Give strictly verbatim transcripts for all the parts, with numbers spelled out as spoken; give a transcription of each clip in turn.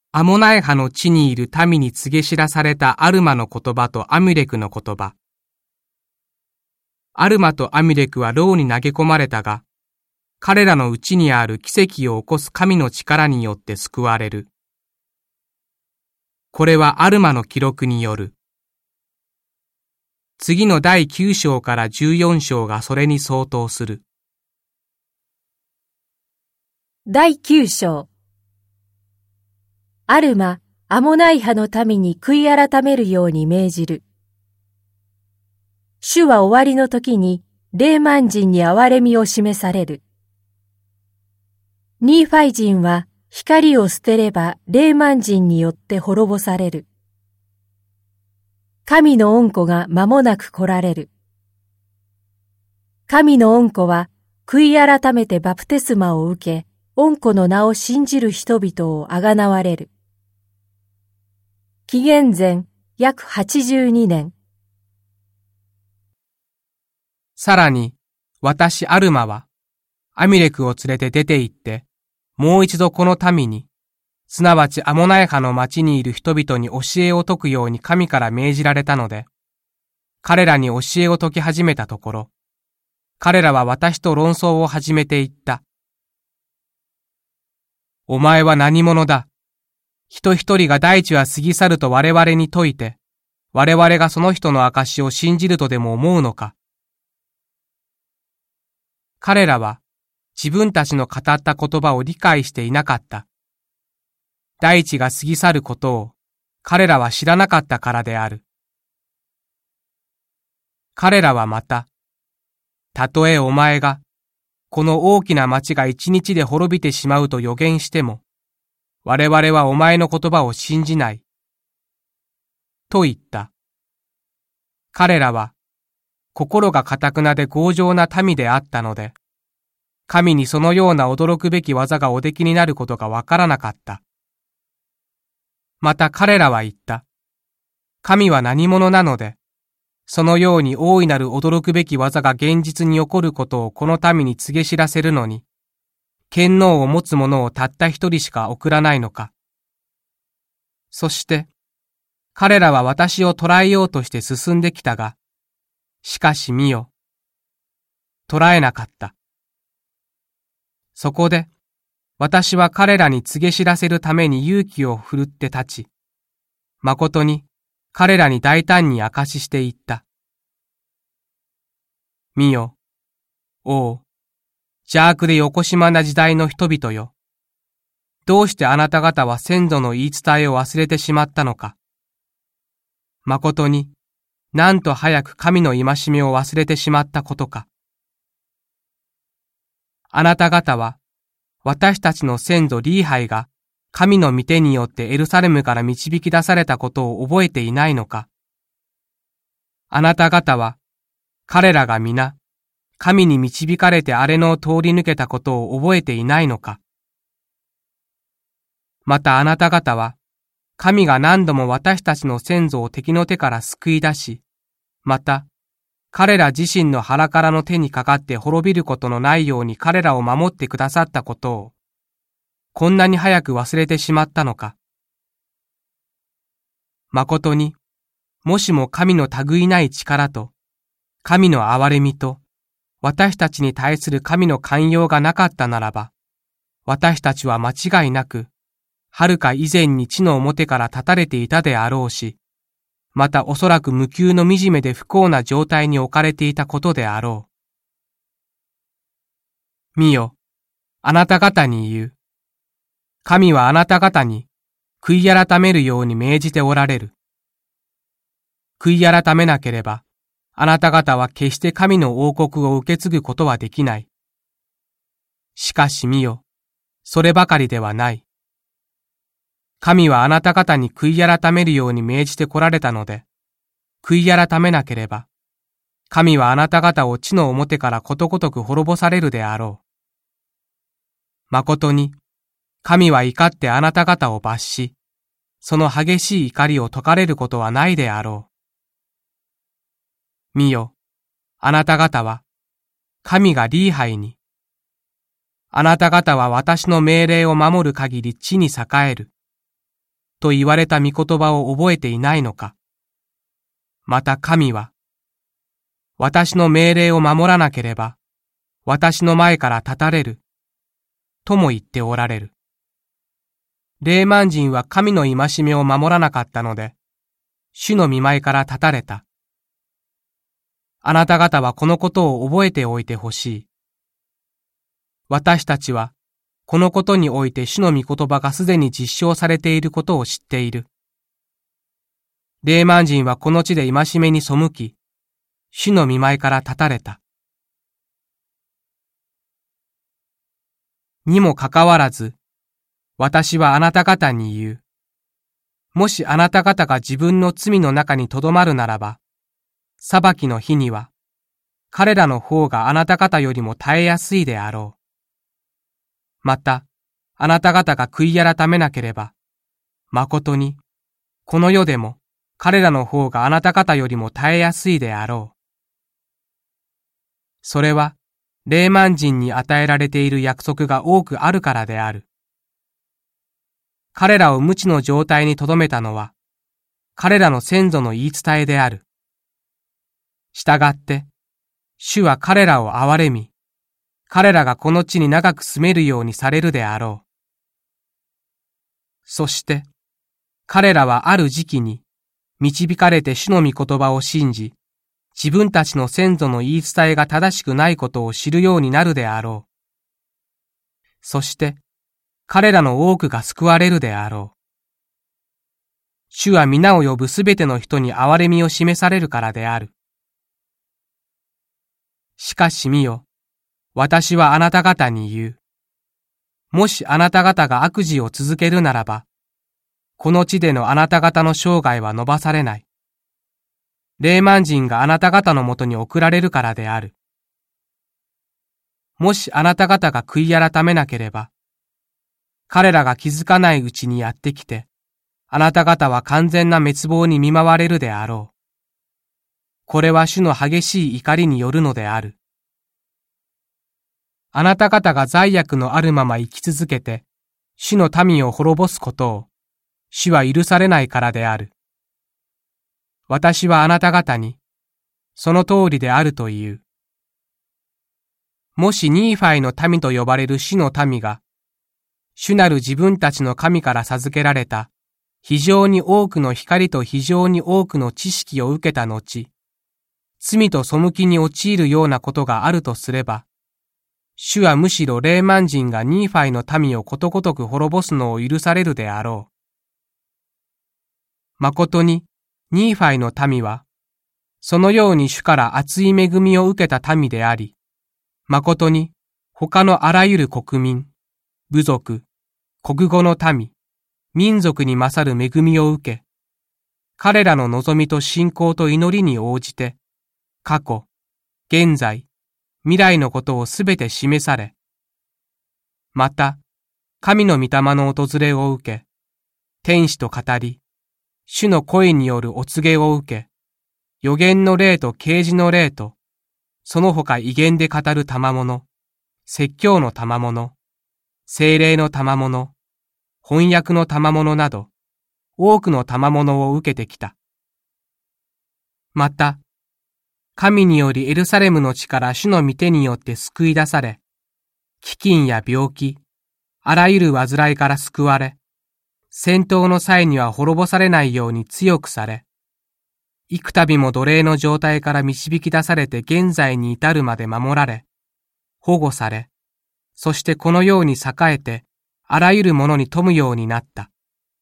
アモナイ派の地にいる民に告げ知らされたアルマの言葉とアミュレクの言葉。アルマとアミュレクは牢に投げ込まれたが、彼らのうちにある奇跡を起こす神の力によって救われる。これはアルマの記録による。次のだいきゅう章からじゅうよん章がそれに相当する。 だいきゅう章。アルマ、アモナイ派の民に悔い改めるように命じる。主は終わりの時に、レーマン人に憐れみを示される。ニーファイ人は光を捨てればレーマン人によって滅ぼされる。神の恩子が間もなく来られる。神の恩子は悔い改めてバプテスマを受け、恩子の名を信じる人々をあがなわれる。紀元前約はちじゅうにねん。 さらに、私アルマは、アミュレクを連れて出て行って、もう一度この民に、すなわちアモナイ派の町にいる人々に教えを説くように神から命じられたので、彼らに教えを説き始めたところ、彼らは私と論争を始めていった。お前は何者だ。人一人が大地は過ぎ去ると我々に説いて、我々がその人の証を信じるとでも思うのか。彼らは自分たちの語った言葉を理解していなかった。大地が過ぎ去ることを彼らは知らなかったからである。彼らはまた、たとえお前が、この大きな町が一日で滅びてしまうと予言しても、我々はお前の言葉を信じない。と言った。彼らは、心が堅くなで強情な民であったので、神にそのような驚くべき技がおできになることがわからなかった。また彼らは言った。神は何者なので、そのように大いなる驚くべき技が現実に起こることをこの民に告げ知らせるのに、権能を持つ者をたった一人しか送らないのか。そして、彼らは私を捕らえようとして進んできたが、しかし見よ。捕らえなかった。そこで、私は彼らに告げ知らせるために勇気を振るって立ち、誠に彼らに大胆に証しして言った。見よ、おう、邪悪でよこしまな時代の人々よ。どうしてあなた方は先祖の言い伝えを忘れてしまったのか。誠に、なんと早く神の戒めを忘れてしまったことか。あなた方は、私たちの先祖リーハイが、神の御手によってエルサレムから導き出されたことを覚えていないのか。あなた方は、彼らが皆、神に導かれて荒れ野を通り抜けたことを覚えていないのか。またあなた方は、神が何度も私たちの先祖を敵の手から救い出し、また、彼ら自身の腹からの手にかかって滅びることのないように彼らを守ってくださったことを、こんなに早く忘れてしまったのか。誠に、もしも神の類いない力と、神の憐れみと、私たちに対する神の寛容がなかったならば、私たちは間違いなく、はるか以前に地の表から立たれていたであろうし、またおそらく無給の惨めで不幸な状態に置かれていたことであろう。見よ、あなた方に言う。神はあなた方に悔い改めるように命じておられる。悔い改めなければ、あなた方は決して神の王国を受け継ぐことはできない。しかし見よ、そればかりではない。神はあなた方に悔い改めるように命じて来られたので、悔い改めなければ、神はあなた方を地の表からことごとく滅ぼされるであろう。誠に、神は怒ってあなた方を罰し、その激しい怒りを解かれることはないであろう。見よ、あなた方は、神がリーハイに、あなた方は私の命令を守る限り地に栄える。 と言われた御言葉を覚えていないのか。また神は、私の命令を守らなければ、私の前から立たれる、とも言っておられる。レーマン人は神の戒めを守らなかったので、主の御前から立たれた。あなた方はこのことを覚えておいてほしい。私たちは、このことにおいて主の御言葉がすでに実証されていることを知っている。レーマン人はこの地で戒めに背き、主の御前から立たれた。にもかかわらず、私はあなた方に言う。もしあなた方が自分の罪の中にとどまるならば、裁きの日には、彼らの方があなた方よりも耐えやすいであろう。また、あなた方が悔い改めなければ、誠に、この世でも彼らの方があなた方よりも耐えやすいであろう。それは、レーマン人に与えられている約束が多くあるからである。彼らを無知の状態に留めたのは、彼らの先祖の言い伝えである。したがって、主は彼らを憐れみ、彼らがこの地に長く住めるようにされるであろう。そして、彼らはある時期に、導かれて主の御言葉を信じ、自分たちの先祖の言い伝えが正しくないことを知るようになるであろう。そして、彼らの多くが救われるであろう。主は皆を呼ぶすべての人に憐れみを示されるからである。しかし見よ、私はあなた方に言う。もしあなた方が悪事を続けるならば、この地でのあなた方の生涯は伸ばされない。レーマン人があなた方のもとに送られるからである。もしあなた方が悔い改めなければ、彼らが気づかないうちにやってきて、あなた方は完全な滅亡に見舞われるであろう。これは主の激しい怒りによるのである。あなた方が罪悪のあるまま生き続けて、主の民を滅ぼすことを、主は許されないからである。私はあなた方に、その通りであるという。もしニーファイの民と呼ばれる主の民が、主なる自分たちの神から授けられた、非常に多くの光と非常に多くの知識を受けた後、罪と背きに陥るようなことがあるとすれば、主はむしろレーマン人がニーファイの民をことごとく滅ぼすのを許されるであろう。誠に、ニーファイの民は、そのように主から厚い恵みを受けた民であり、誠に、他のあらゆる国民、部族、国語の民、民族に勝る恵みを受け、彼らの望みと信仰と祈りに応じて、過去、現在、未来のことをすべて示され、また、神の御霊の訪れを受け、天使と語り、主の声によるお告げを受け、預言の霊と啓示の霊と、その他異言で語る賜物、説教の賜物、聖霊の賜物、翻訳の賜物など、多くの賜物を受けてきた。また、神によりエルサレムの地から主の御手によって救い出され、飢饉や病気、あらゆる患いから救われ、戦闘の際には滅ぼされないように強くされ、幾度も奴隷の状態から導き出されて現在に至るまで守られ、保護され、そしてこのように栄えて、あらゆるものに富むようになった。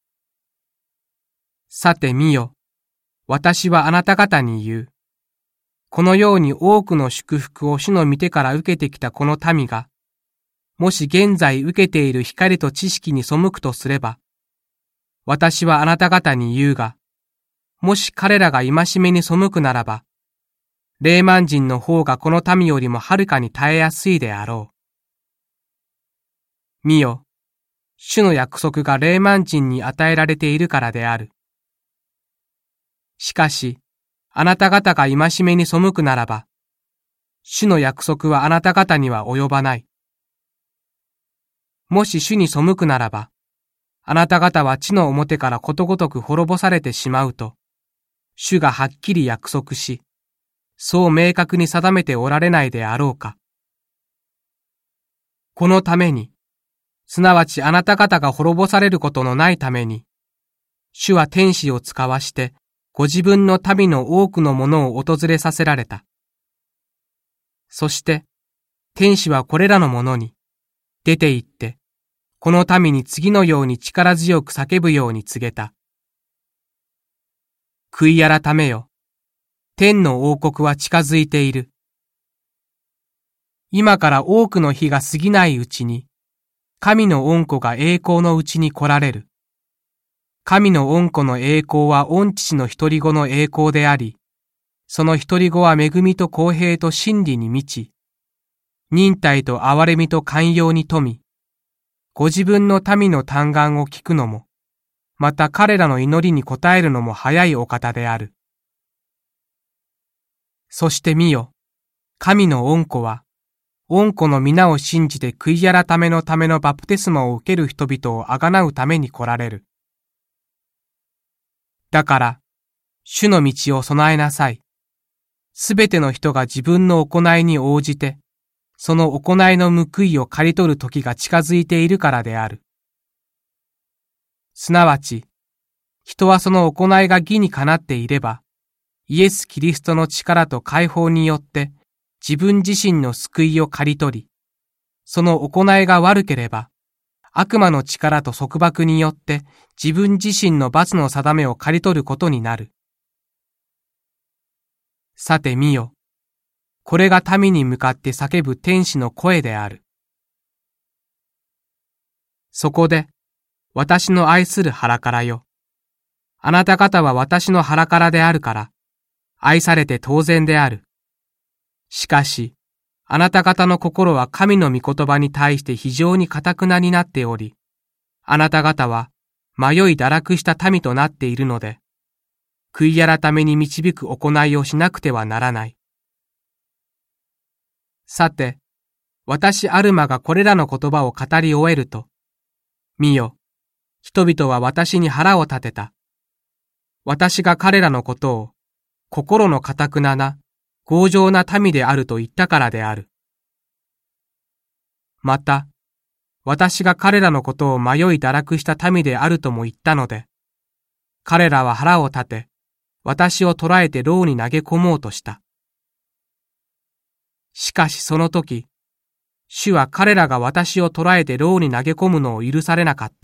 さて見よ、私はあなた方に言う。このように多くの祝福を主の御手から受けてきたこの民が、もし現在受けている光と知識に背くとすれば、私はあなた方に言うが、もし彼らが戒めに背くならば、レーマン人の方がこの民よりもはるかに耐えやすいであろう。見よ、主の約束がレーマン人に与えられているからである。しかし、あなた方が戒めに背くならば、主の約束はあなた方には及ばない。もし主に背くならば、 あなた方は地の表からことごとく滅ぼされてしまうと、主がはっきり約束し、そう明確に定めておられないであろうか。このために、すなわちあなた方が滅ぼされることのないために、主は天使を使わして、ご自分の民の多くのものを訪れさせられた。そして、天使はこれらのものに、出て行って、この民に次のように力強く叫ぶように告げた。悔い改めよ。天の王国は近づいている。今から多くの日が過ぎないうちに、神の御子が栄光のうちに来られる。神の御子の栄光は御父の独り子の栄光であり、その独り子は恵みと公平と真理に満ち、忍耐と憐れみと寛容に富み、ご自分の民の嘆願を聞くのも、また彼らの祈りに応えるのも早いお方である。そして見よ、神の御子は、御子の皆を信じて悔い改めのためのバプテスマを受ける人々をあがなうために来られる。だから、主の道を備えなさい。すべての人が自分の行いに応じて、その行いの報いを刈り取る時が近づいているからである。すなわち、人はその行いが義にかなっていれば、イエス・キリストの力と解放によって自分自身の救いを刈り取り、その行いが悪ければ、悪魔の力と束縛によって自分自身の罰の定めを刈り取ることになる。さて見よ。これが民に向かって叫ぶ天使の声である。そこで、私の愛する腹からよ。あなた方は私の腹からであるから、愛されて当然である。しかし、あなた方の心は神の御言葉に対して非常に堅くなになっており、あなた方は迷い堕落した民となっているので、悔い改めに導く行いをしなくてはならない。さて、私アルマがこれらの言葉を語り終えると、見よ、人々は私に腹を立てた。私が彼らのことを、心の堅くなな、強情な民であると言ったからである。また、私が彼らのことを迷い堕落した民であるとも言ったので、彼らは腹を立て、私を捕らえて牢に投げ込もうとした。しかしその時、主は彼らが私を捕らえて牢に投げ込むのを許されなかった。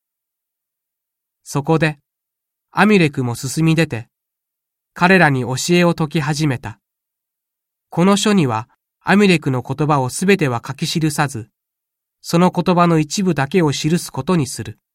そこで、アミレクも進み出て、彼らに教えを説き始めた。この書には、アミレクの言葉をすべては書き記さず、その言葉の一部だけを記すことにする。